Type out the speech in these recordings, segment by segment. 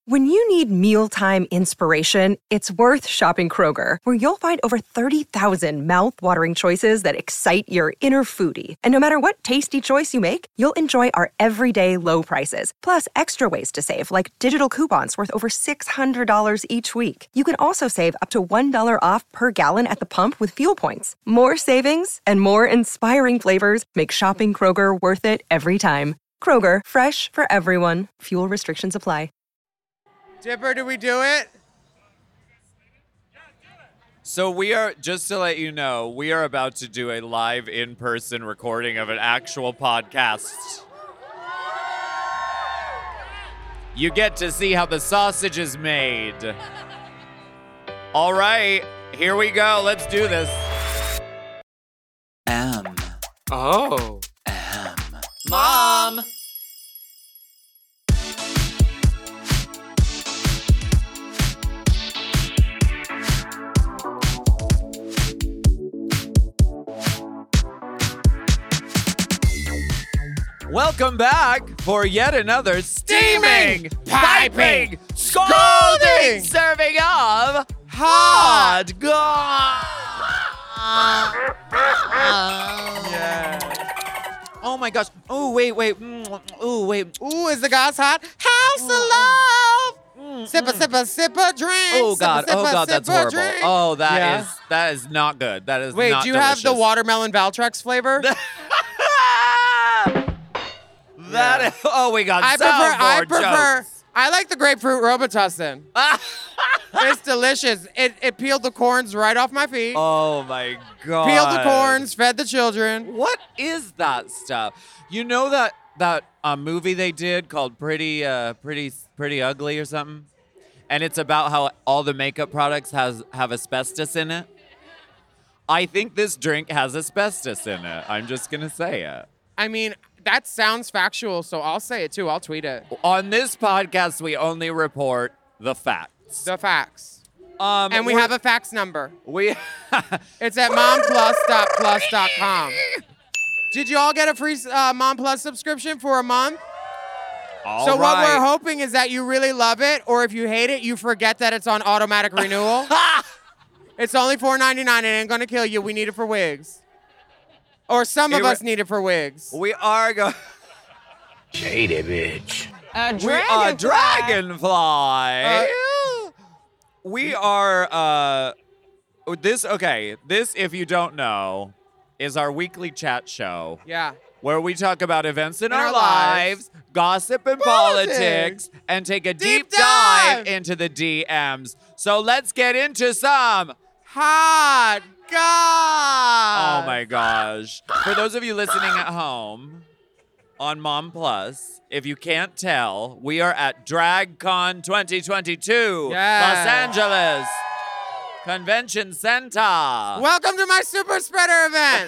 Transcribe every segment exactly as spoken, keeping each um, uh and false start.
When you need mealtime inspiration, it's worth shopping Kroger, where you'll find over thirty thousand mouth-watering choices that excite your inner foodie. And no matter what tasty choice you make, you'll enjoy our everyday low prices, plus extra ways to save, like digital coupons worth over six hundred dollars each week. You can also save up to one dollar off per gallon at the pump with fuel points. More savings and more inspiring flavors make shopping Kroger worth it every time. Kroger, fresh for everyone. Fuel restrictions apply. Dipper, do we do it? So we are, just to let you know, we are about to do a live in-person recording of an actual podcast. You get to see how the sausage is made. All right, here we go. Let's do this. M. Oh. M. Mom! Welcome back for yet another steaming, piping, scalding serving of hot goss. Yeah. Oh my gosh. Oh, wait, wait. Mm, oh, wait. Ooh, is the goss hot? House of love. Mm, Sip a, mm. sip a, sip a drink. Oh, God. Sip a, Oh, sip a, God, that's sip a horrible. drink. Oh, that Yeah. is that is not good. That is Wait, not do you have the delicious. watermelon Valtrex flavor? That Yeah. is, oh, we got I some prefer, more I prefer, jokes. I like the grapefruit Robitussin. It's delicious. It, it peeled the corns right off my feet. Oh, my God. Peeled the corns, fed the children. What is that stuff? You know that that uh, movie they did called Pretty uh, Pretty Pretty Ugly or something? And it's about how all the makeup products has have asbestos in it. I think this drink has asbestos in it. I'm just going to say it. I mean, that sounds factual, so I'll say it too. I'll tweet it. On this podcast, we only report the facts. The facts. Um, And we we're- have a fax number. we It's at mom plus dot plus dot com. Did you all get a free uh, Mom Plus subscription for a month? All so what we're right. hoping is that you really love it, or if you hate it, you forget that it's on automatic renewal. It's only four ninety-nine. It ain't gonna kill you. We need it for wigs. Or some of It re- us need it for wigs. We are going. Shady bitch. A We are dragonfly. Uh, we are uh this okay, this if you don't know is our weekly chat show Yeah. where we talk about events in, In our, our lives, lives. gossip and Politics. politics, and take a deep, Deep dive dive. into the D Ms. So let's get into some Hot God. Oh my gosh. For those of you listening at home on Mom Plus, if you can't tell, we are at DragCon twenty twenty-two, Yes. Los Angeles Convention Center. Welcome to my super spreader event.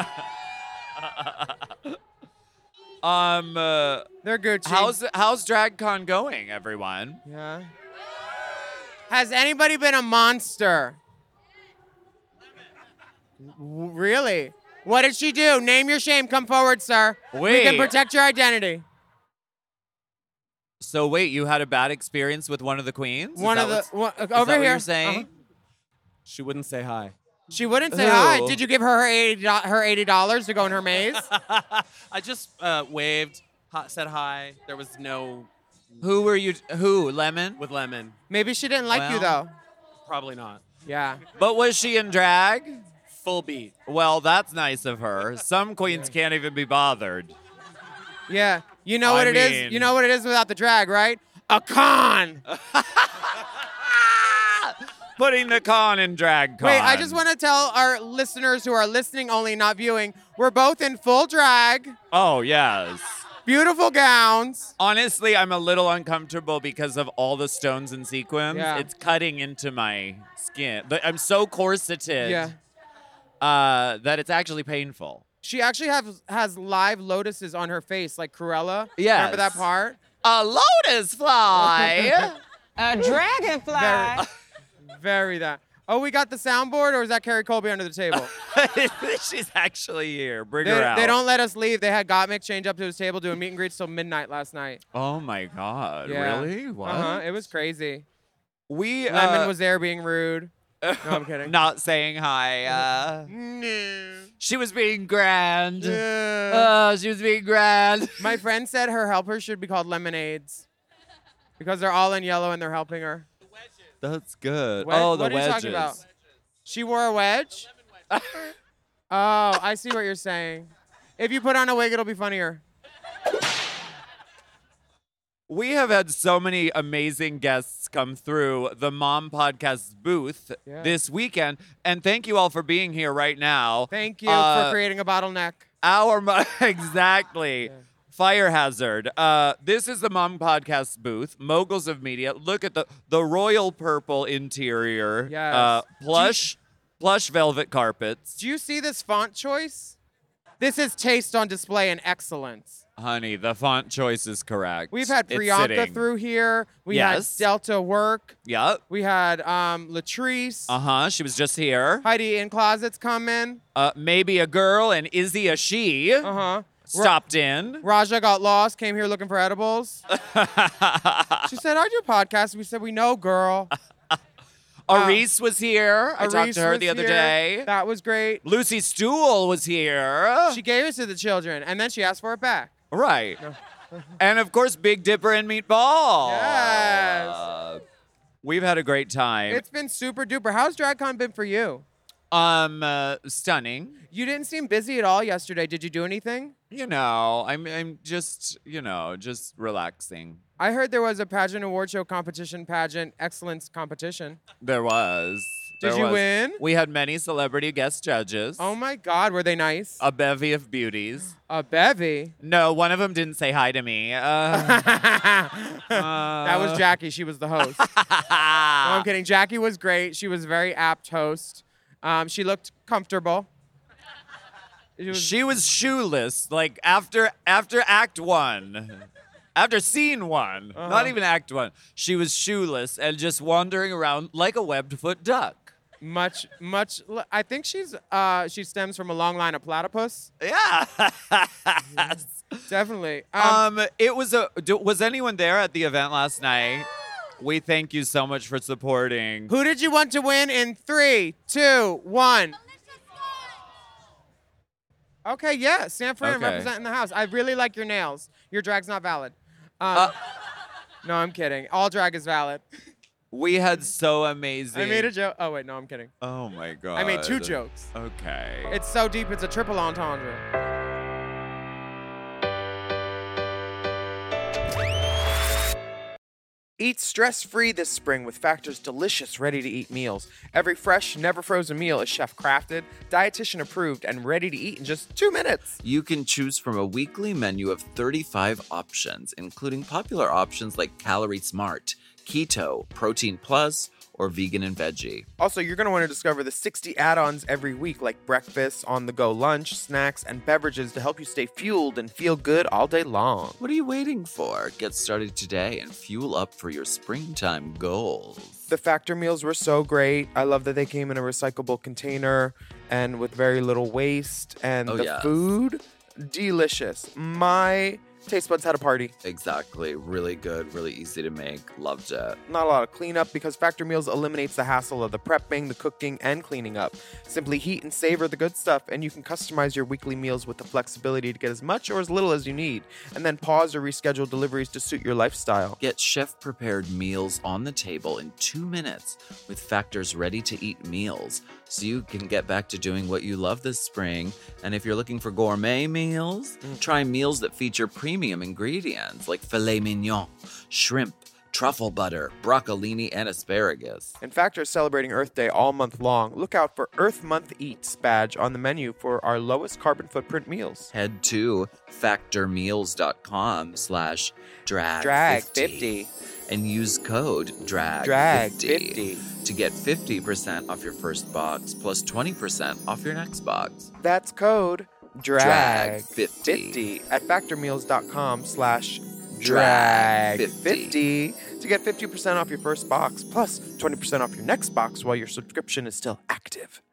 um, uh, They're Gucci. how's how's DragCon going, everyone? Yeah. Has anybody been a monster? W- Really? What did she do? Name your shame. Come forward, sir. We can Wait. protect your identity. So wait, you had a bad experience with one of the queens? Is One that of the what's- one, uh, is over that what here. you're saying? Uh-huh. She wouldn't say hi. She wouldn't say Who? hi. Did you give her her eighty do- her eighty dollars to go in her maze? I just uh, waved, hi, said hi. There was no Who were you? Who? Lemon? with lemon. Maybe she didn't like you Well. though. Probably not. Yeah. But was she in drag? Full beat. Well, that's nice of her. Some queens can't even be bothered. Yeah. You know I what it is? mean- You know what it is without the drag, right? A con. Putting the con in drag con. Wait, I just want to tell our listeners who are listening only, not viewing, we're both in full drag, Oh, yes. beautiful gowns. Honestly, I'm a little uncomfortable because of all the stones and sequins. Yeah. It's cutting into my skin. But I'm so corseted Yeah. uh, that it's actually painful. She actually has has live lotuses on her face, like Cruella. Yes. Remember that part? A lotus fly. A dragonfly. Very, very that. Oh, we got the soundboard, or is that Carrie Colby under the table? She's actually here. Bring They, her out. they don't let us leave. They had Gottmik change up to his table doing meet and greets till midnight last night. Oh my God! Yeah. Really? What? Uh-huh. It was crazy. We Lemon uh, was there being rude. No, I'm kidding. not saying hi. Uh, No. she was being grand. Yeah. Oh, she was being grand. My friend said her helpers should be called lemonades because they're all in yellow and they're helping her. That's good. Wed- oh, the what are you wedges. talking about? She wore a wedge? Oh, I see what you're saying. If you put on a wig, it'll be funnier. We have had so many amazing guests come through the Mom Podcast booth Yeah. this weekend, and thank you all for being here right now. Thank you Uh, for creating a bottleneck. Our mo- exactly. Yeah. Fire hazard. Uh, this is the Mom Podcast booth. Moguls of Media. Look at the the royal purple interior. Yes. Uh, plush, plush velvet carpets. Do you see this font choice? This is taste on display and excellence. Honey, the font choice is correct. We've had It's Priyanka sitting. through here. We Yes. had Delta Work. Yep. We had um, Latrice. Uh huh. She was just here. Heidi in Closets come in. Uh, maybe a girl and Izzy a she Uh-huh. stopped in. Raja got lost, came here looking for edibles. She said, I do podcasts. We said, we know, girl. Aris was here. I talked Aris to her was the other here. day. That was great. Lucy Stool was here. She gave it to the children, and then she asked for it back. Right. And of course, Big Dipper and Meatball. Yes. Uh, we've had a great time. It's been super duper. How's DragCon been for you? um uh, stunning. You didn't seem busy at all yesterday. Did you do anything? You know, I'm I'm just, you know, just relaxing. I heard there was a pageant award show competition, pageant excellence competition. There was. Did There you was. win? We had many celebrity guest judges. Oh my God, were they nice? A bevy of beauties. A bevy. No, one of them didn't say hi to me. Uh, That was Jackie. She was the host. No, I'm kidding. Jackie was great. She was a very apt host. Um, she looked comfortable. It was- She was shoeless, like after after Act One, after Scene One, Uh-huh. not even Act One. She was shoeless and just wandering around like a webbed foot duck. much, much. I think she's uh, she stems from a long line of platypus. Yeah. Definitely. Um, um, it was a. d- Was anyone there at the event last night? We thank you so much for supporting. who did you want to win in three, two, one? Okay, yeah, San Fran Okay. representing the house. I really like your nails. Your drag's not valid. Um, Uh, no, I'm kidding. All drag is valid. We had so amazing. I made a joke. Oh wait, no, I'm kidding. Oh my god. I made two jokes. Okay. It's so deep, it's a triple entendre. Eat stress-free this spring with Factor's delicious, ready-to-eat meals. Every fresh, never-frozen meal is chef-crafted, dietitian-approved, and ready to eat in just two minutes. You can choose from a weekly menu of thirty-five options, including popular options like Calorie Smart, Keto, Protein Plus, or Vegan and Veggie. Also, you're going to want to discover the sixty add-ons every week, like breakfast, on-the-go lunch, snacks, and beverages to help you stay fueled and feel good all day long. What are you waiting for? Get started today and fuel up for your springtime goals. The Factor meals were so great. I love that they came in a recyclable container and with very little waste. And Oh, the yes. food, delicious. My taste buds had a party. Exactly. Really good, really easy to make. Loved it. Not a lot of cleanup because Factor Meals eliminates the hassle of the prepping, the cooking, and cleaning up. Simply heat and savor the good stuff, and you can customize your weekly meals with the flexibility to get as much or as little as you need, and then pause or reschedule deliveries to suit your lifestyle. Get chef-prepared meals on the table in two minutes with Factor's ready-to-eat meals, so you can get back to doing what you love this spring. And if you're looking for gourmet meals, try meals that feature premium ingredients like filet mignon, shrimp, truffle butter, broccolini, and asparagus. And Factor is celebrating Earth Day all month long. Look out for Earth Month Eats badge on the menu for our lowest carbon footprint meals. Head to factormeals.com slash drag Drag 50 50. and use code drag Drag 50 50. to get fifty percent off your first box plus twenty percent off your next box. That's code Drag drag fifty. fifty at factormeals.com slash Drag Drag fifty. fifty to get fifty percent off your first box plus twenty percent off your next box while your subscription is still active.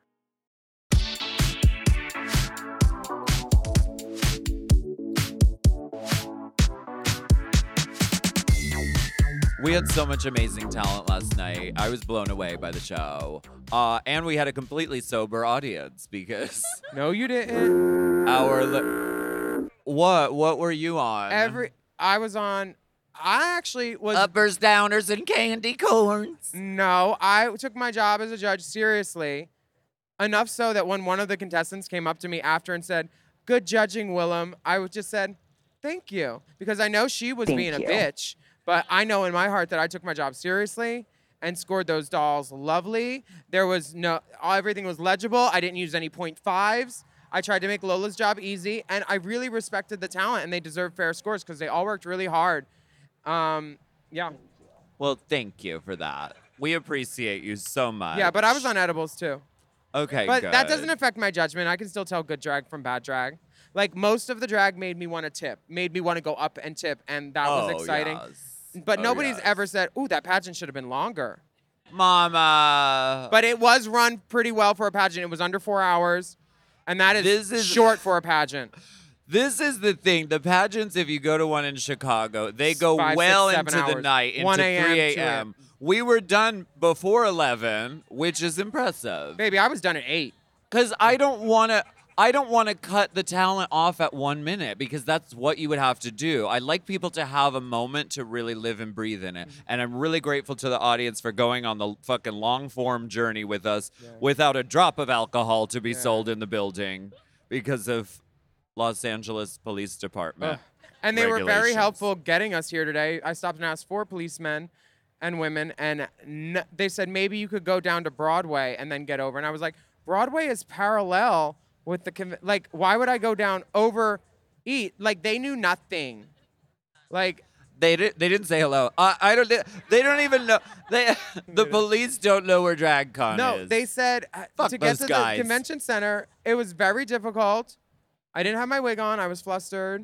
We had so much amazing talent last night. I was blown away by the show. Uh, and we had a completely sober audience because No, you didn't. our... Li- what? What were you on? Every I was on. I actually was. Uppers, downers, and candy corns. No, I took my job as a judge seriously. Enough so that when one of the contestants came up to me after and said, "Good judging, Willem," I would just said, "Thank you," because I know she was being a bitch, but I know in my heart that I took my job seriously and scored those dolls lovely. There was no, everything was legible. I didn't use any point fives. I tried to make Lola's job easy, and I really respected the talent, and they deserve fair scores because they all worked really hard. Um, yeah. Well, thank you for that. We appreciate you so much. Yeah, but I was on edibles too. Okay, But good. that doesn't affect my judgment. I can still tell good drag from bad drag. Like, most of the drag made me want to tip, made me want to go up and tip, and that was Oh, exciting. yes. But Oh, nobody's yes. ever said, ooh, that pageant should have been longer. Mama. But it was run pretty well for a pageant. It was under four hours, and that is, This is- short for a pageant. This is the thing. The pageants, if you go to one in Chicago, they go Five, six, well seven into the hours. night, into one a.m., three two a.m. We were done before eleven, which is impressive. Baby, I was done at eight. Because I don't want to. I don't want to cut the talent off at one minute because that's what you would have to do. I like people to have a moment to really live and breathe in it. And I'm really grateful to the audience for going on the fucking long form journey with us without a drop of alcohol to be sold in the building because of Los Angeles Police Department. And they were very regulations. helpful getting us here today. I stopped and asked four policemen and women, and n- they said maybe you could go down to Broadway and then get over. And I was like, Broadway is parallel with the conv- like. Why would I go down over eat? Like they knew nothing. Like They did. They didn't say hello. I, I don't. They don't even know. They. The police don't know where DragCon no, is. they said uh, Fuck to get those to guys. the convention center, it was very difficult. I didn't have my wig on. I was flustered.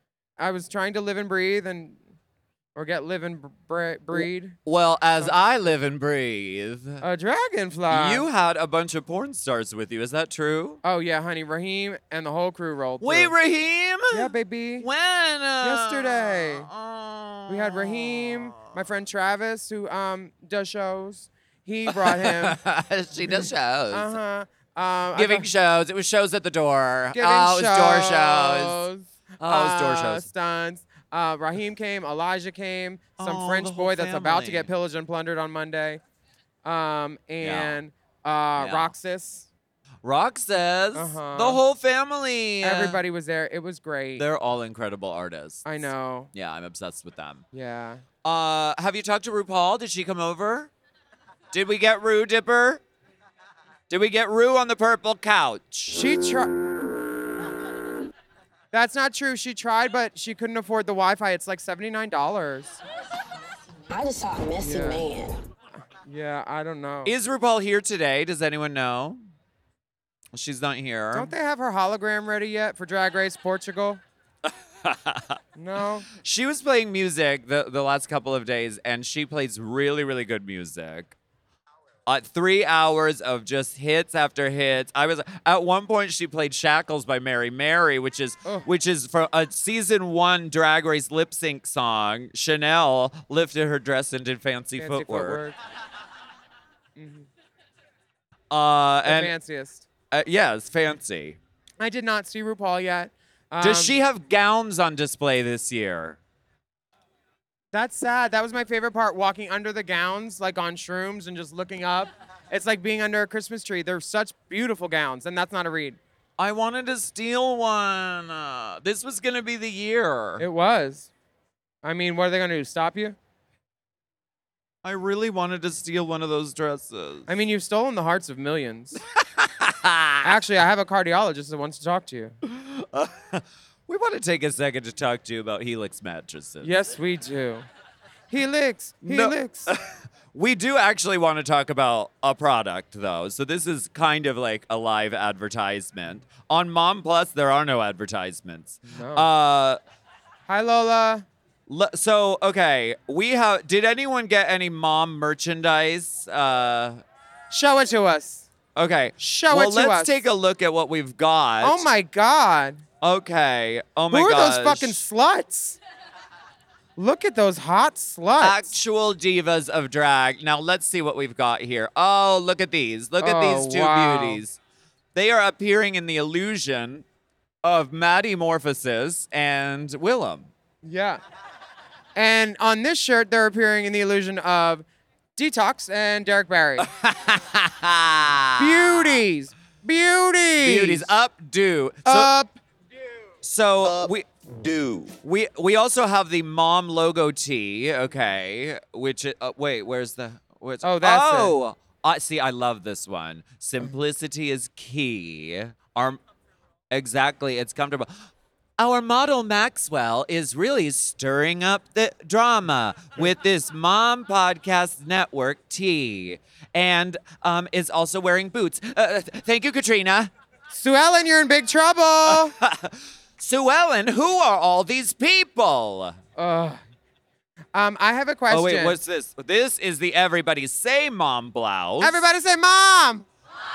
I was trying to live and breathe and or get live and bre- breed. Well, as I live and breathe, A dragonfly. you had a bunch of porn stars with you. Is that true? Oh yeah, honey, Raheem and the whole crew rolled. Wait, through. Raheem? Yeah, baby. When? Uh, Yesterday. oh. We had Raheem, my friend Travis, who um does shows. He brought him. she does shows. uh huh. Um, Giving I got- shows. It was shows at the door. giving oh, it was door shows. shows. Oh, it was door uh, shows. Stunts. Uh, Raheem came. Elijah came. Some Oh, French the whole boy that's about to family. get pillaged and plundered on Monday. Um, and uh, Yeah. Roxas. Rock says Uh-huh. the whole family. Everybody was there. It was great. They're all incredible artists. I know. Yeah, I'm obsessed with them. Yeah. Uh, have you talked to RuPaul? Did she come over? Did we get Rue Dipper? Did we get Rue on the purple couch? She tried. That's not true. She tried, but she couldn't afford the Wi-Fi. It's like seventy-nine dollars. I just saw a messy Yeah. man. Yeah, I don't know. Is RuPaul here today? Does anyone know? She's not here. Don't they have her hologram ready yet for Drag Race Portugal? No. She was playing music the, the last couple of days, and she plays really, really good music. Uh, three hours of just hits after hits. I was at one point she played "Shackles" by Mary Mary, which is Ugh. which is from a season one Drag Race lip sync song. Chanel lifted her dress and did fancy, Fancy footwork. footwork. Uh, The and fanciest. uh, yes, fancy. I did not see RuPaul yet. Um, Does she have gowns on display this year? That's sad. That was my favorite part, walking under the gowns, like on shrooms and just looking up. It's like being under a Christmas tree. They're such beautiful gowns, and that's not a read. I wanted to steal one. Uh, this was gonna be the year. It was. I mean, what are they going to do, stop you? I really wanted to steal one of those dresses. I mean, you've stolen the hearts of millions. Actually, I have a cardiologist that wants to talk to you. We want to take a second to talk to you about Helix mattresses. Yes, we do. Helix, No. Helix. We do actually want to talk about a product, though. So this is kind of like a live advertisement. On Mom Plus, there are no advertisements. No. Uh, Hi, Lola. L- so okay, we have. Did anyone get any mom merchandise? Uh, Show it to us. okay. Show well, it to let's us. take a look at what we've got. Oh my God. Okay. Oh my Who are gosh. those fucking sluts? Look at those hot sluts. Actual divas of drag. Now let's see what we've got here. Oh, look at these. Look at Oh, these two wow. beauties. They are appearing in the illusion of Maddie Morphosis and Willem. Yeah. And on this shirt, they're appearing in the illusion of Detox and Derek Barry. Beauties. Beauties. Beauties updo. So, Up. so we Do. we we also have the mom logo tee. Okay, which i- uh, wait, where's the? Where's, Oh, that's it. oh. I see. I love this one. Simplicity is key. Our exactly. It's comfortable. Our model Maxwell is really stirring up the drama with this Mom Podcast Network tee, and um, is also wearing boots. Uh, th- thank you, Katrina. Sue Ellen, you're in big trouble. Sue Ellen, who are all these people? Ugh. Um, I have a question. Oh wait, what's this? This is the Everybody Say Mom blouse. Everybody say mom.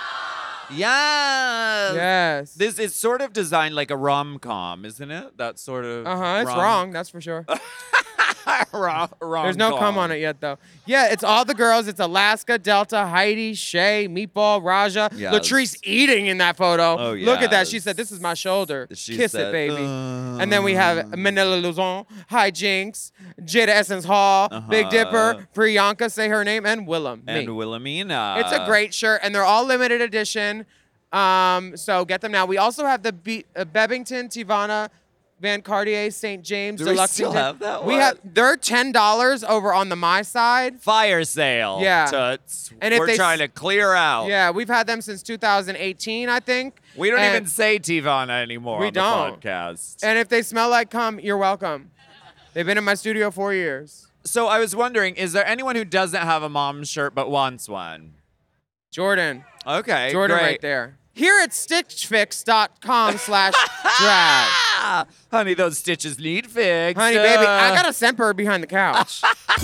Yes. Yes. This is sort of designed like a rom-com, isn't it? That sort of. Uh huh. It's rom- wrong. That's for sure. Rom- There's no rom-com. cum on it yet, though. Yeah, it's all the girls. It's Alaska, Delta, Heidi, Shay, Meatball, Raja. Yes. Latrice eating in that photo. Oh, Look at that. She yes. said, "This is my shoulder. She Kiss said, it, baby." "Uh." And then we have Manila Luzon, High Jinx, Jada Essence Hall, Big Uh-huh. Dipper, Priyanka, say her name, and Willem. And me. Wilhelmina. It's a great shirt, and they're all limited edition. Um, so get them now. We also have the Be- uh, Bebington, Tivana, Van Cartier, Saint James, Do we Deluxe. still have that We one? have. They're ten dollars over on the my side. Fire sale. Yeah. Toots. And if We're they s- trying to clear out. Yeah, we've had them since two thousand eighteen, I think. We don't And- even say Tivana anymore We on the don't. podcast. And if they smell like cum, you're welcome. They've been in my studio four years. So I was wondering, is there anyone who doesn't have a mom shirt but wants one? Jordan. Okay, Jordan great. right there. Here at stitchfix.com slash drag. Ah, honey, those stitches need fixed. Honey, baby, I Uh, got a scent bird behind the couch.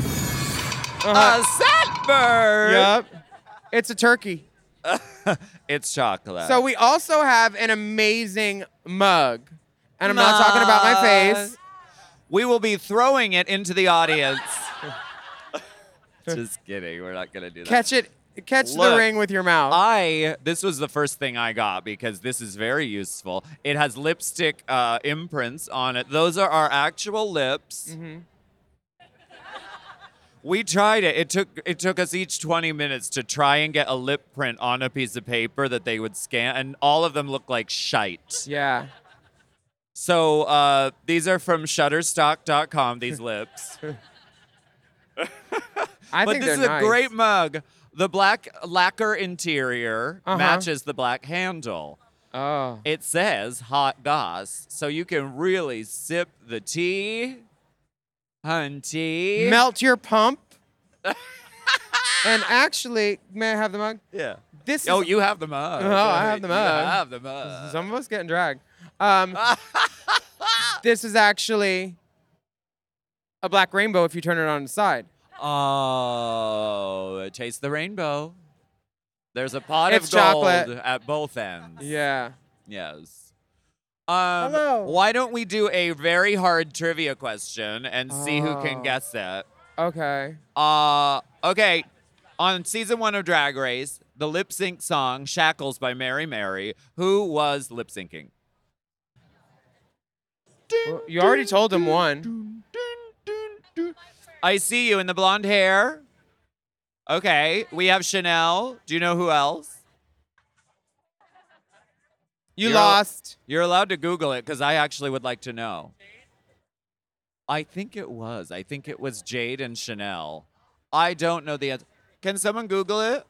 a scentbird. Yep. It's a turkey. It's chocolate. So we also have an amazing mug. And I'm not talking about my face. We will be throwing it into the audience. Just kidding. We're not gonna do that. Catch it. Catch the Look, ring with your mouth. I this was the first thing I got because this is very useful. It has lipstick uh, imprints on it. Those are our actual lips. Mm-hmm. We tried it. It took it took us each twenty minutes to try and get a lip print on a piece of paper that they would scan, and all of them look like shite. Yeah. So uh, these are from Shutterstock dot com. These lips. I but think this they're is nice. a great mug. The black lacquer interior Uh-huh. matches the black handle. Oh. It says hot goss, so you can really sip the tea. Hunty. Melt your pump. And actually, may I have the mug? Yeah. This is Oh, you have the mug. Oh, I have the You mug. have the mug. some of us getting dragged. Um, this is actually a black rainbow if you turn it on its side. Oh, taste the rainbow. There's a pot It's of gold chocolate. at both ends. Yeah. Yes. Um, Hello. Why don't we do a very hard trivia question and see who can Oh. guess it? Okay. Uh, okay. On season one of Drag Race, the lip sync song "Shackles" by Mary Mary, who was lip syncing? Well, you already told him one. I see you in the blonde hair. Okay, we have Chanel. Do you know who else? You You're- lost. You're allowed to Google it because I actually would like to know. I think it was. I think it was Jade and Chanel. I don't know the answer. Can someone Google it?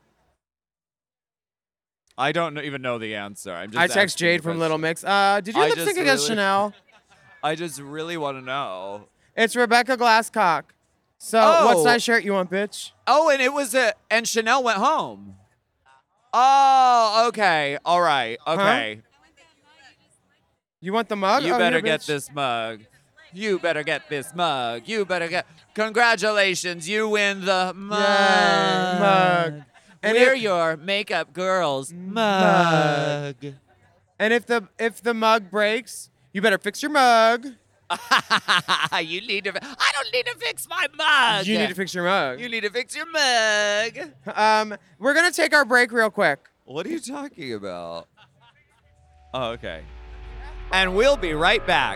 I don't even know the answer. I'm just I text asking Jade the from question. Little Mix. Uh, did you I lip just sync against really- Chanel? I just really want to know. It's Rebecca Glasscock. So, Oh. what size shirt you want, bitch? Oh, and it was a and Chanel went home. Oh, okay. All right. Okay. You want the mug? You Oh, better here, get bitch. this mug. You better get this mug. You better get. Congratulations, you win the mug. Yay, mug. And We're if- your makeup girls mug. And if the if the mug breaks, you better fix your mug. you need to. I don't need to fix my mug. You need to fix your mug. You need to fix your mug. Um, we're gonna take our break real quick. What are you talking about? Oh, okay. And we'll be right back.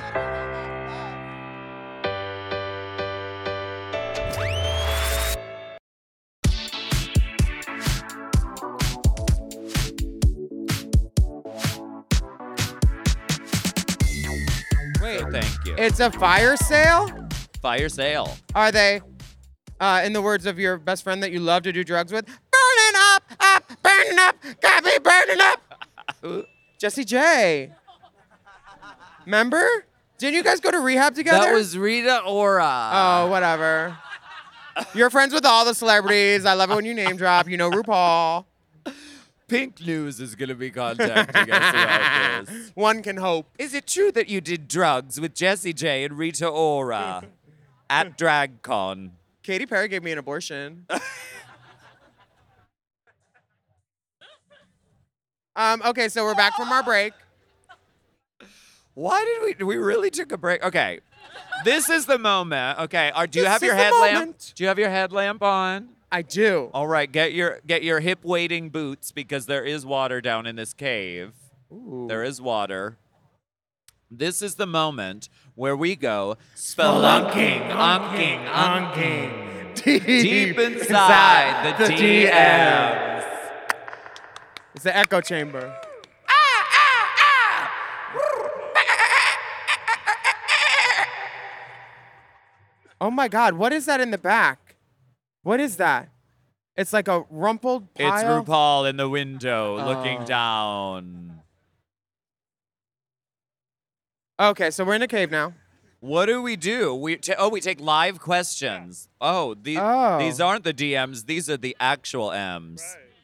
Wait, So thank you. it's a fire sale? Fire sale. Are they, uh, in the words of your best friend that you love to do drugs with, burning up, up, burning up, got me burning up? Jesse J. Remember? Didn't you guys go to rehab together? That was Rita Ora. Oh, whatever. You're friends with all the celebrities. I love it when you name drop. You know RuPaul. Pink News is going to be contacting us about this. One can hope. Is it true that you did drugs with Jessie J and Rita Ora at DragCon? Katy Perry gave me an abortion. um, okay, so we're back from our break. Why did we? We really took a break. Okay, this is the moment. Okay, Are, do you This have your is the headlamp? moment. Do you have your headlamp on? I do. All right, get your get your hip wading boots because there is water down in this cave. Ooh. There is water. This is the moment where we go spelunking, unking, unking, deep inside the D Ms. It's the echo chamber. Oh my God, what is that in the back? What is that? It's like a rumpled pile. It's RuPaul in the window looking Oh. down. Okay, so we're in a cave now. What do we do? We ta- oh, we take live questions. Oh, the, Oh. these aren't the D Ms. These are the actual Ms.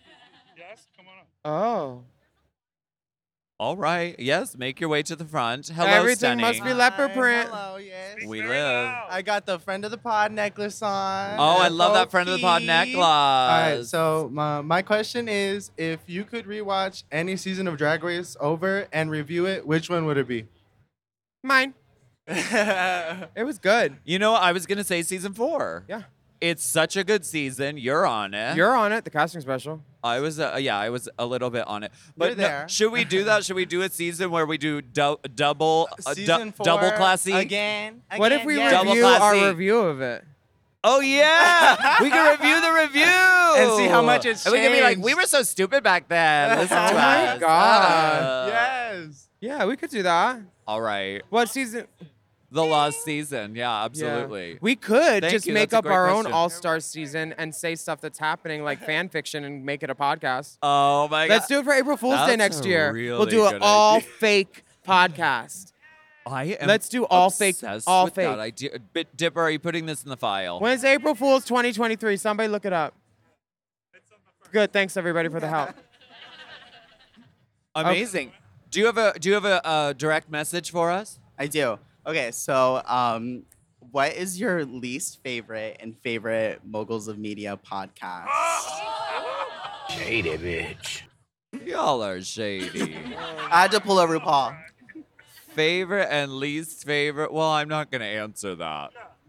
Oh. All right. Yes, make your way to the front. Hello, Everything Stunning. must be leopard print. Hello, yes. We live. I got the friend of the pod necklace on. Oh, I love that friend of the pod Low-key. necklace. All right, so my, my question is, if you could rewatch any season of Drag Race over and review it, which one would it be? Mine. It was good. You know, I was gonna say season four. Yeah. It's such a good season. You're on it. You're on it, the casting special. I was, uh, yeah, I was a little bit on it. But You're no- there. should we do that? Should we do a season where we do dou- double, uh, du- Season four double classy? again. What if again, we yes. Double review our classy. review of it? Oh yeah, we can review the review And see how much it's And we can be like, changed. we were so stupid back then. Listen to Oh my us. God. Uh, Yes. Yeah, we could do that. All right, What season? the last season. Yeah, Yeah. absolutely. We could Thank just you, make that's a up great our own question. all-star season and say stuff that's happening like fan fiction and make it a podcast. Oh my Let's god. do it for April Fool's Day That's next a year. really we'll do an good all idea. fake podcast. I am Let's do all fake- obsessed all with fake. That idea. Bit Dipper, are you putting this in the file? When's April Fool's twenty twenty-three? Somebody look it up. Good. Thanks everybody for the help. Amazing. Do you have a Do you have a, a direct message for us? I do. Okay, so um, what is your least favorite and favorite Moguls of Media podcast? Shady bitch. Y'all are shady. I had to pull a RuPaul. Favorite and least favorite? Well, I'm not going to answer that.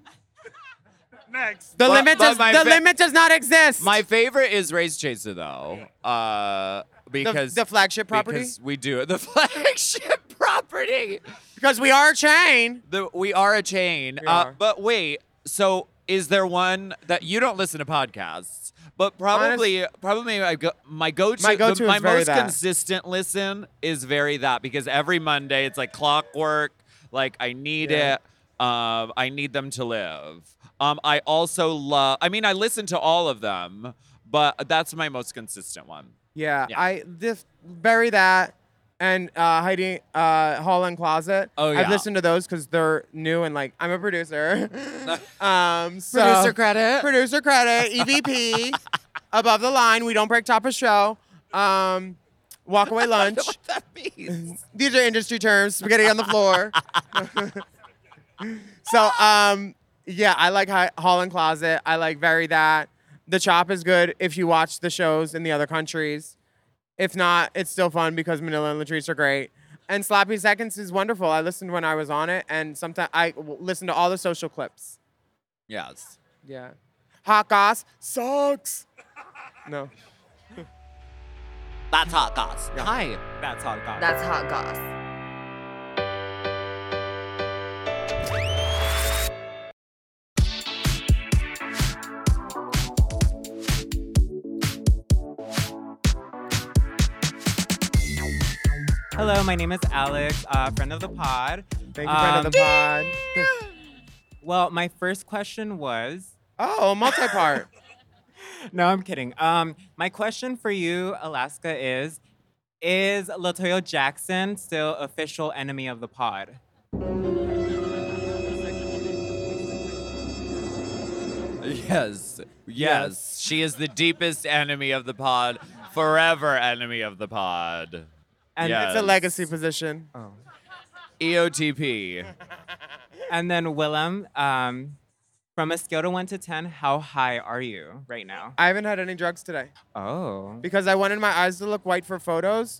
Next. The But- limit but does my the fa- limit does not exist. My favorite is Race Chaser, though, uh, the, because the flagship property. because we do it. The flagship property. Because we are a chain. The, we are a chain. We Uh, are. but wait, so is there one that you don't listen to podcasts? But probably, probably my go, my go-to, My go-to the, is my Very most That. consistent listen is Very That because every Monday it's like clockwork. Like I need Yeah. it. Um, I need them to live. Um, I also love. I mean, I listen to all of them, but that's my most consistent one. Yeah, Yeah. I this bury that and uh, hiding uh, Hall and Closet. Oh, I've yeah. listened to those because they're new and like I'm a producer. um, so, Producer credit. Producer credit. E V P. Above the line. We don't break top of show. Um, walk away lunch. What that means? These are industry terms. Spaghetti on the floor. So, um, yeah, I like Hi- Hall and Closet. I like Very That. The Chop is good if you watch the shows in the other countries. If not, it's still fun because Manila and Latrice are great. And Sloppy Seconds is wonderful. I listened when I was on it, and sometimes I w- listen to all the social clips. Yes. Yeah. Hot Goss sucks. No. That's Hot Goss. Yeah. Hi. That's hot goss. That's Hot Goss. Hello, my name is Alex, uh, friend of the pod. Thank you, friend Um, of the pod. Well, my first question was. Oh, multi-part. No, I'm kidding. Um, my question for you, Alaska, is: Is Latoya Jackson still official enemy of the pod? Yes. Yes. She is the deepest enemy of the pod. Forever enemy of the pod. And yes. It's a legacy position. Oh. E O T P. And then Willem, um, from a scale to one to ten, how high are you right now? I haven't had any drugs today Oh. because I wanted my eyes to look white for photos.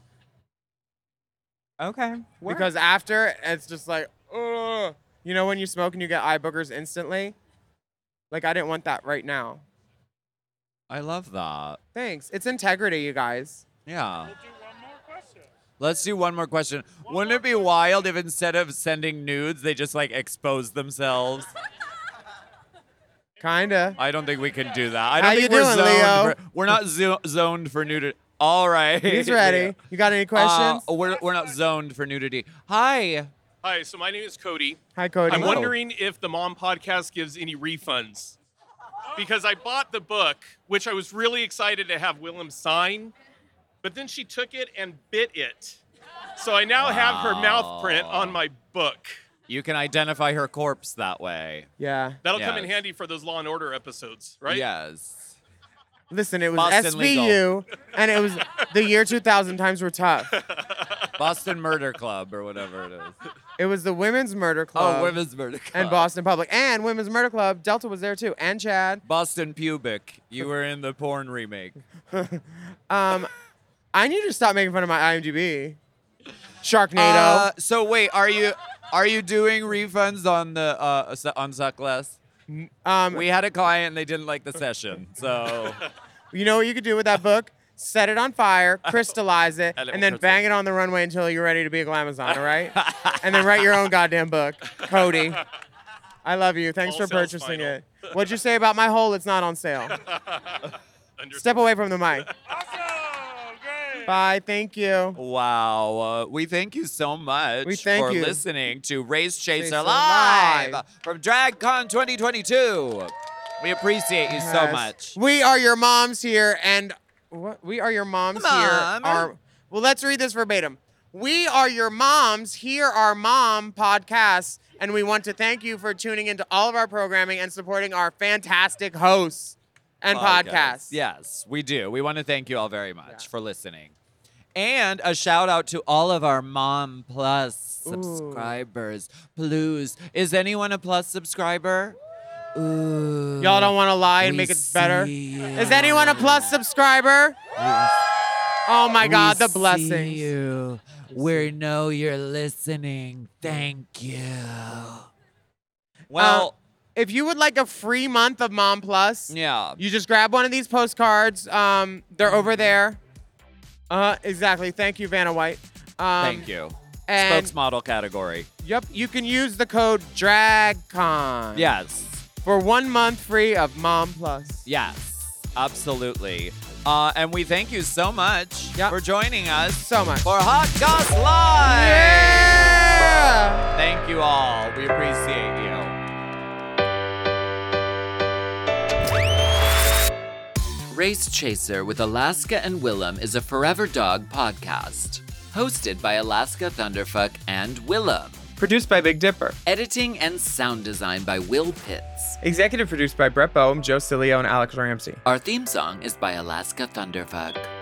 Okay. Work. Because after, it's just like, ugh. You know when you smoke and you get eye boogers instantly? Like, I didn't want that right now. I love that. Thanks. It's integrity, you guys. Yeah. Let's do one more question. Wouldn't it be wild if instead of sending nudes, they just like expose themselves? Kinda. I don't think we can do that. I don't How think you we're doing, zoned Leo? For, we're not zo- zoned for nudity. All right. He's ready. You got any questions? Uh, we're, we're not zoned for nudity. Hi. Hi, so my name is Cody. Hi, Cody. I'm Hello. wondering if the Mom Podcast gives any refunds. Because I bought the book, which I was really excited to have Willem sign, but then she took it and bit it. So I now have her mouth print on my book. You can identify her corpse that way. Yeah. That'll come in Yes. handy for those Law and Order episodes, right? Yes. Listen, it was Boston S V U, and it was the year two thousand. Times were tough. Boston Murder Club or whatever it is. It was the Women's Murder Club. Oh, Women's Murder Club. And Boston Public. And Women's Murder Club. Delta was there too. And Chad. Boston Pubic. You were in the porn remake. um, I need to stop making fun of my I M D B. Sharknado. Uh, so wait, are you are you doing refunds on the uh on Suckless? Um, we had a client and they didn't like the session, so you know what you could do with that book? Set it on fire, crystallize it, And it and will then bang it on the runway until you're ready to be a glamazon, all right? And then write your own goddamn book. Cody. I love you. Thanks All for sales purchasing final. it. What'd you say about my hole? It's not on sale. Step away from the mic. Bye. Thank you. wow. Uh, we thank you so much We thank for you. listening to Race Chaser, Chaser Live, Live. from DragCon twenty twenty-two. We appreciate you so Yes. much. We are your moms here, and what? We are your moms Mom. here. Are, well, let's read this verbatim. We are your moms. Here are mom podcasts, and we want to thank you for tuning into all of our programming and supporting our fantastic hosts and podcasts. Yes, we do. We want to thank you all very much for listening. And a shout out to all of our Mom Plus subscribers. Please. Is anyone a Plus subscriber? Ooh, Y'all don't want to lie and we make it better? see Is anyone a Plus subscriber? Oh my God, the we blessings. see you. We know you're listening. Thank you. Well, Uh, if you would like a free month of Mom Plus, yeah. you just grab one of these postcards. Um, they're over there. Uh, exactly. Thank you, Vanna White. Um, Thank you. And Spokesmodel category. yep, you can use the code DRAGCON. Yes. For one month free of Mom Plus. Yes, absolutely. Uh, and we thank you so much for joining us so much for Hot Goss Live. Yeah! Thank you all. We appreciate you. Race Chaser with Alaska and Willem is a Forever Dog podcast. Hosted by Alaska Thunderfuck and Willem. Produced by Big Dipper. Editing and sound design by Will Pitts. Executive produced by Brett Boehm, Joe Cilio, and Alex Ramsey. Our theme song is by Alaska Thunderfuck.